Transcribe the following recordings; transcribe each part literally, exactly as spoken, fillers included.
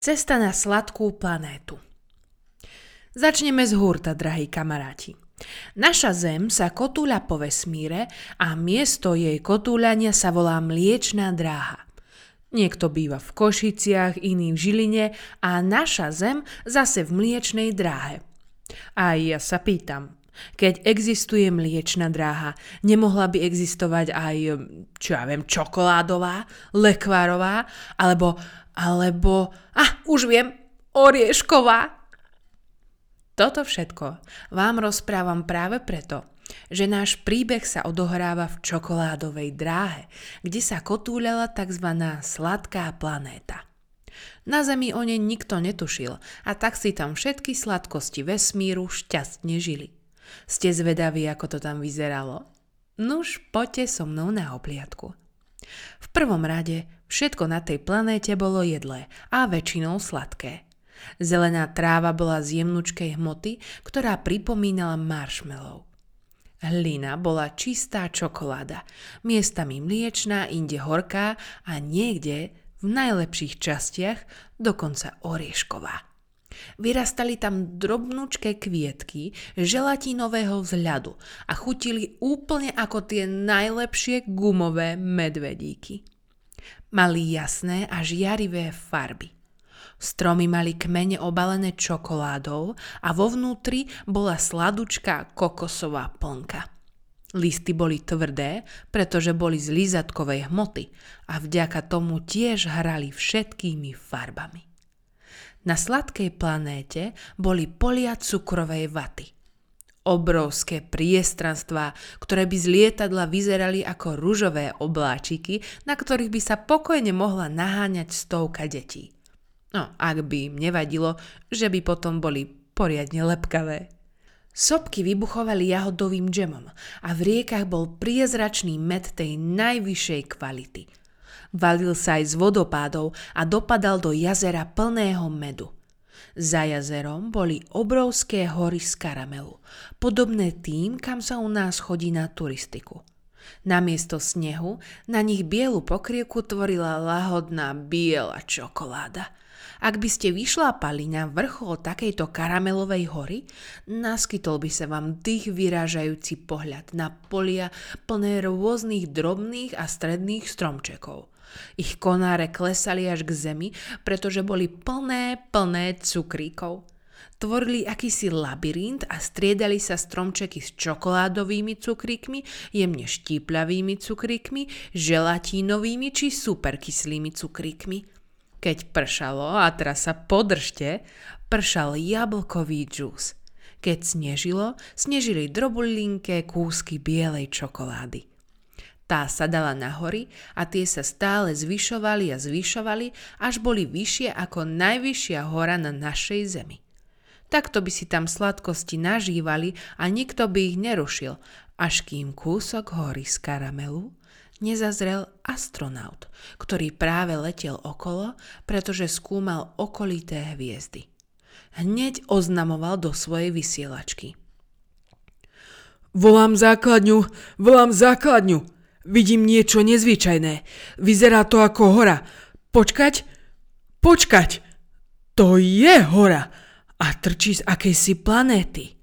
Cesta na sladkú planétu. Začneme z hurta, drahí kamaráti. Naša Zem sa kotúľa po vesmíre a miesto jej kotúľania sa volá Mliečna dráha. Niekto býva v Košiciach, iný v Žiline a naša Zem zase v Mliečnej dráhe. A ja sa pýtam, keď existuje Mliečna dráha, nemohla by existovať aj, čo ja viem, čokoládová, lekvárová, alebo, alebo, ah, už viem, oriešková. Toto všetko vám rozprávam práve preto, že náš príbeh sa odohráva v čokoládovej dráhe, kde sa kotúľala tzv. Sladká planéta. Na Zemi o nej nikto netušil a tak si tam všetky sladkosti vesmíru šťastne žili. Ste zvedaví, ako to tam vyzeralo? Nuž, poďte so mnou na obliadku. V prvom rade všetko na tej planéte bolo jedlé a väčšinou sladké. Zelená tráva bola z jemnučkej hmoty, ktorá pripomínala marshmallow. Hlina bola čistá čokoláda, miestami mliečná, inde horká a niekde, v najlepších častiach, dokonca oriešková. Vyrastali tam drobnúčké kvietky želatínového vzhľadu a chutili úplne ako tie najlepšie gumové medvedíky. Mali jasné a žiarivé farby. Stromy mali kmene obalené čokoládou a vo vnútri bola sladučká kokosová plnka. Listy boli tvrdé, pretože boli z lízatkovej hmoty a vďaka tomu tiež hrali všetkými farbami. Na sladkej planéte boli polia cukrovej vaty. Obrovské priestranstvá, ktoré by z lietadla vyzerali ako ružové obláčiky, na ktorých by sa pokojne mohla naháňať stovka detí. No, ak by im nevadilo, že by potom boli poriadne lepkavé. Sopky vybuchovali jahodovým džemom a v riekach bol priezračný med tej najvyššej kvality. Valil sa aj z vodopádov a dopadal do jazera plného medu. Za jazerom boli obrovské hory z karamelu, podobné tým, kam sa u nás chodí na turistiku. Namiesto snehu na nich bielu pokrievku tvorila lahodná biela čokoláda. Ak by ste vyšlápali na vrchol takejto karamelovej hory, naskytol by sa vám dých vyrážajúci pohľad na polia plné rôznych drobných a stredných stromčekov. Ich konáre klesali až k zemi, pretože boli plné, plné cukríkov. Tvorili akýsi labyrint a striedali sa stromčeky s čokoládovými cukríkmi, jemne štípľavými cukríkmi, želatínovými či superkyslými cukríkmi. Keď pršalo, a teraz sa podržte, pršal jablkový džús. Keď snežilo, snežili drobulinké kúsky bielej čokolády. Tá sa dala na hory a tie sa stále zvyšovali a zvyšovali, až boli vyššie ako najvyššia hora na našej Zemi. Takto by si tam sladkosti nažívali a nikto by ich nerušil, až kým kúsok hory z karamelu nezazrel astronaut, ktorý práve letel okolo, pretože skúmal okolité hviezdy. Hneď oznamoval do svojej vysielačky. Volám základňu, volám základňu. Vidím niečo nezvyčajné. Vyzerá to ako hora. Počkať? Počkať! To je hora a trčí z akejsi planéty.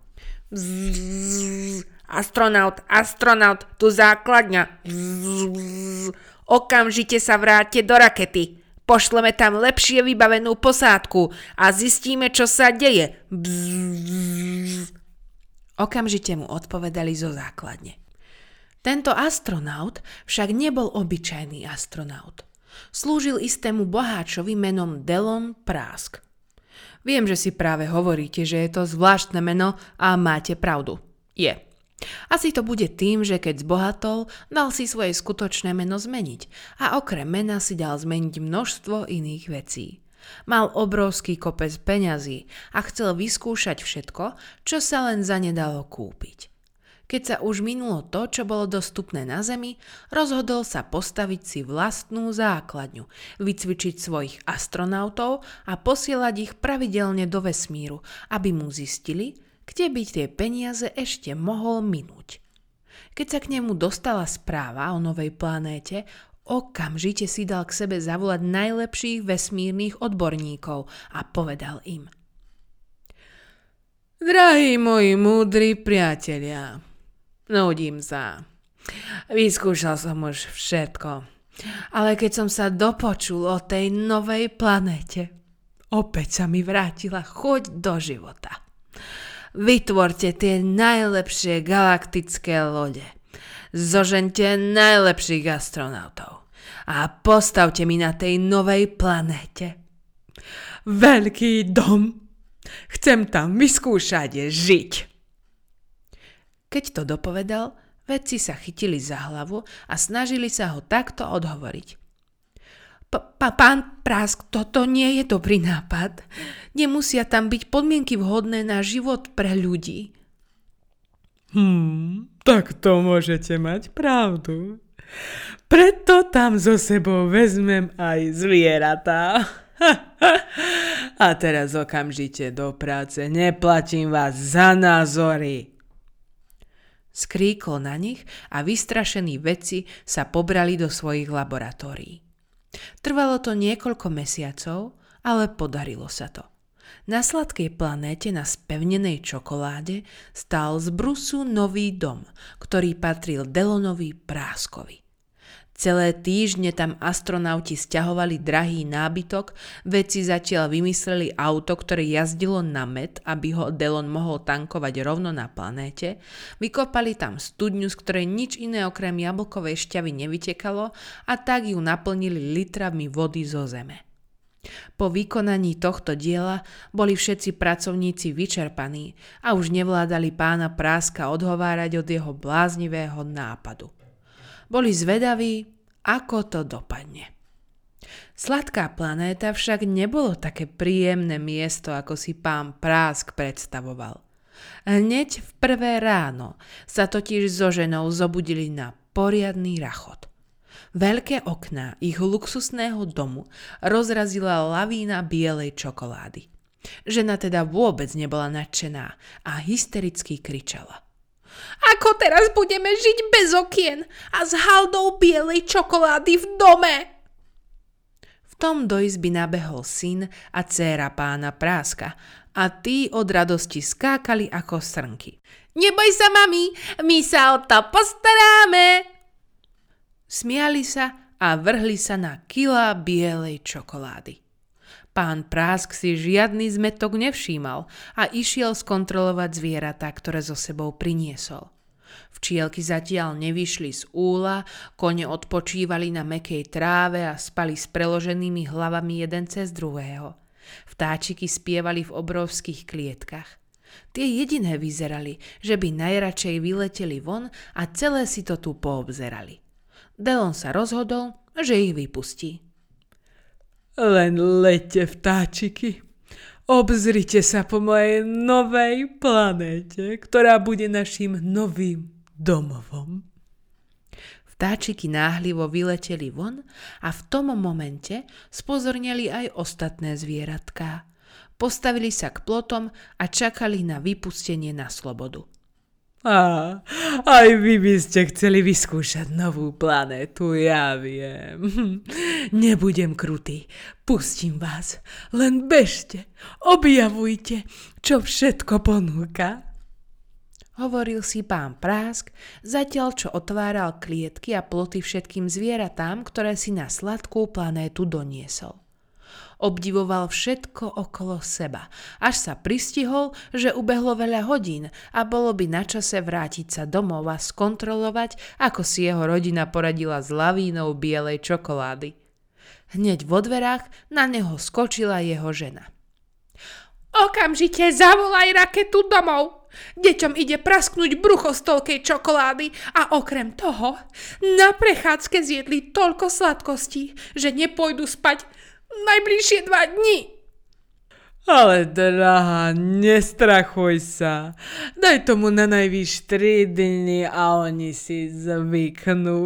Bzzz, astronaut, astronaut, tu základňa. Bzzz, okamžite sa vráťte do rakety. Pošleme tam lepšie vybavenú posádku a zistíme, čo sa deje. Bzzz. Okamžite mu odpovedali zo základne. Tento astronaut však nebol obyčajný astronaut. Slúžil istému boháčovi menom Delon Prásk. Viem, že si práve hovoríte, že je to zvláštne meno a máte pravdu. Je. Asi to bude tým, že keď zbohatol, dal si svoje skutočné meno zmeniť a okrem mena si dal zmeniť množstvo iných vecí. Mal obrovský kopec peňazí a chcel vyskúšať všetko, čo sa len zanedalo kúpiť. Keď sa už minulo to, čo bolo dostupné na Zemi, rozhodol sa postaviť si vlastnú základňu, vycvičiť svojich astronautov a posielať ich pravidelne do vesmíru, aby mu zistili, kde by tie peniaze ešte mohol minúť. Keď sa k nemu dostala správa o novej planéte, Okamžite si dal k sebe zavolať najlepších vesmírnych odborníkov a povedal im: Drahí moji múdri priatelia, nudím sa. Vyskúšal som už všetko, ale keď som sa dopočul o tej novej planéte, opäť sa mi vrátila chuť do života. Vytvorte tie najlepšie galaktické lode, zožente najlepších astronautov a postavte mi na tej novej planéte veľký dom. Chcem tam vyskúšať žiť. Keď to dopovedal, vedci sa chytili za hlavu a snažili sa ho takto odhovoriť. Pán Prásk, toto nie je dobrý nápad. Nemusia tam byť podmienky vhodné na život pre ľudí. Hmm, tak to môžete mať pravdu. Preto tam so sebou vezmem aj zvieratá. A teraz okamžite do práce, neplatím vás za názory. Skríkol na nich a vystrašení vedci sa pobrali do svojich laboratórií. Trvalo to niekoľko mesiacov, ale podarilo sa to. Na sladkej planéte na spevnenej čokoláde stál z brusu nový dom, ktorý patril Delonovi Práskovi. Celé týždne tam astronauti sťahovali drahý nábytok, vedci zatiaľ vymysleli auto, ktoré jazdilo na med, aby ho Delon mohol tankovať rovno na planéte, vykopali tam studňu, z ktorej nič iné okrem jablkovej šťavy nevytekalo a tak ju naplnili litrami vody zo zeme. Po vykonaní tohto diela boli všetci pracovníci vyčerpaní a už nevládali pána Práska odhovárať od jeho bláznivého nápadu. Boli zvedaví, ako to dopadne. Sladká planéta však nebolo také príjemné miesto, ako si pán Prásk predstavoval. Hneď v prvé ráno sa totiž so ženou zobudili na poriadny rachot. Veľké okná ich luxusného domu rozrazila lavína bielej čokolády. Žena teda vôbec nebola nadšená a hystericky kričala. Ako teraz budeme žiť bez okien a s haldou bielej čokolády v dome? V tom do izby nabehol syn a dcéra pána Práska a tí od radosti skákali ako srnky. Neboj sa, mami, my sa o to postaráme. Smiali sa a vrhli sa na kilá bielej čokolády. Pán Prásk si žiadny zmätok nevšímal a išiel skontrolovať zvieratá, ktoré so sebou priniesol. Včielky zatiaľ nevyšli z úla, kone odpočívali na mäkkej tráve a spali s preloženými hlavami jeden cez druhého. Vtáčiky spievali v obrovských klietkach. Tie jediné vyzerali, že by najradšej vyleteli von a celé si to tu poobzerali. Delon sa rozhodol, že ich vypustí. Len lete, vtáčiky. Obzrite sa po mojej novej planéte, ktorá bude našim novým domovom. Vtáčiky náhlivo vyleteli von a v tom momente spozornili aj ostatné zvieratká. Postavili sa k plotom a čakali na vypustenie na slobodu. Á, aj vy by ste chceli vyskúšať novú planétu, ja viem. Nebudem krutý, pustím vás, len bežte, objavujte, čo všetko ponúka. Hovoril si pán Prásk, zatiaľ čo otváral klietky a ploty všetkým zvieratám, ktoré si na sladkú planétu doniesol. Obdivoval všetko okolo seba, až sa pristihol, že ubehlo veľa hodín a bolo by na čase vrátiť sa domov a skontrolovať, ako si jeho rodina poradila s lavínou bielej čokolády. Hneď vo dverách na neho skočila jeho žena. Okamžite zavolaj raketu domov. Deťom ide prasknúť brucho z toľkej čokolády a okrem toho na prechádzke zjedli toľko sladkostí, že nepôjdu spať najbližšie dva dni. Ale drahá, nestrachuj sa. Daj tomu na najvýš tri dni a oni si zvyknú.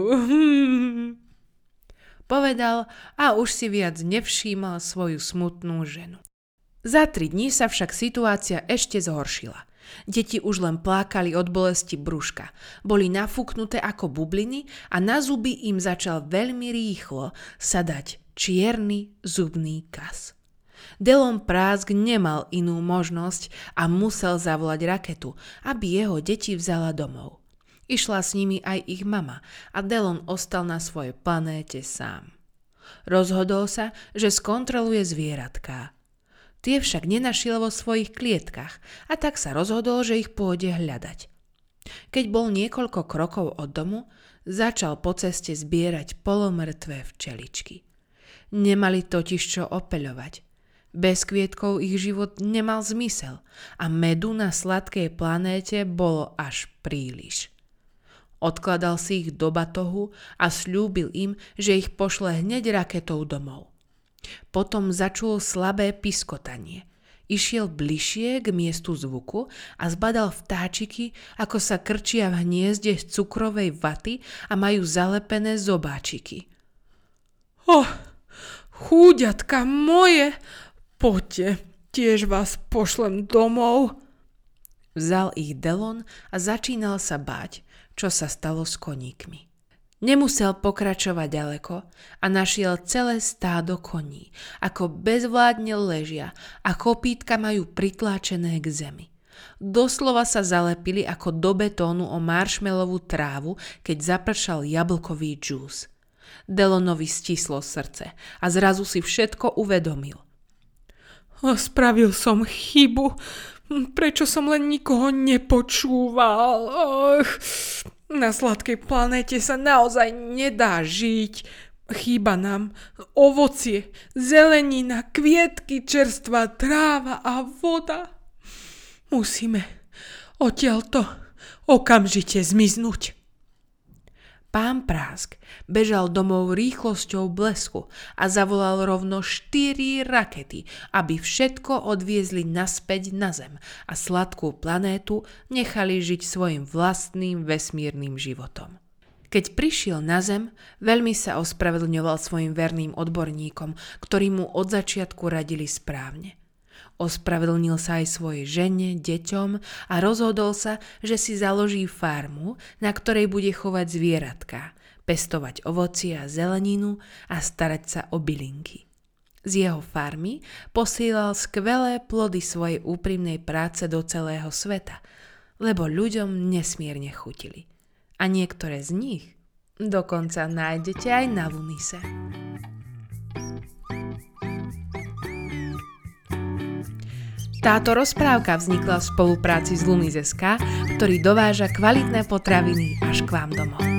Povedal a už si viac nevšímal svoju smutnú ženu. Za tri dni sa však situácia ešte zhoršila. Deti už len plákali od bolesti brúška. Boli nafúknuté ako bubliny a na zuby im začal veľmi rýchlo sadať čierny zubný kas. Delon Prásk nemal inú možnosť a musel zavolať raketu, aby jeho deti vzala domov. Išla s nimi aj ich mama a Delon ostal na svojej planéte sám. Rozhodol sa, že skontroluje zvieratká. Tie však nenašiel vo svojich klietkach a tak sa rozhodol, že ich pôjde hľadať. Keď bol niekoľko krokov od domu, začal po ceste zbierať polomrtvé včeličky. Nemali totiž čo opeľovať. Bez kvietkov ich život nemal zmysel a medu na sladkej planéte bolo až príliš. Odkladal si ich do batohu a sľúbil im, že ich pošle hneď raketou domov. Potom začul slabé piskotanie. Išiel bližšie k miestu zvuku a zbadal vtáčiky, ako sa krčia v hniezde z cukrovej vaty a majú zalepené zobáčiky. Oh, chúďatka moje, poďte, tiež vás pošlem domov. Vzal ich Delon a začínal sa báť, čo sa stalo s koníkmi. Nemusel pokračovať ďaleko a našiel celé stádo koní, ako bezvládne ležia a kopítka majú pritláčené k zemi. Doslova sa zalepili ako do betónu o marshmallovú trávu, keď zapršal jablkový džús. Delonovi stislo srdce a zrazu si všetko uvedomil. Spravil som chybu. Prečo som len nikoho nepočúval? Och. Na sladkej planéte sa naozaj nedá žiť. Chýba nám ovocie, zelenina, kvietky, čerstvá tráva a voda. Musíme odtiaľto okamžite zmiznúť. Pán Prásk bežal domov rýchlosťou blesku a zavolal rovno štyri rakety, aby všetko odviezli naspäť na Zem a sladkú planétu nechali žiť svojim vlastným vesmírnym životom. Keď prišiel na Zem, veľmi sa ospravedlňoval svojim verným odborníkom, ktorí mu od začiatku radili správne. Ospravedlnil sa aj svojej žene, deťom a rozhodol sa, že si založí farmu, na ktorej bude chovať zvieratká, pestovať ovocie a zeleninu a starať sa o bylinky. Z jeho farmy posielal skvelé plody svojej úprimnej práce do celého sveta, lebo ľuďom nesmierne chutili. A niektoré z nich dokonca nájdete aj na Lunise. Táto rozprávka vznikla v spolupráci s Lunis bodka es ká, ktorý dováža kvalitné potraviny až k vám domov.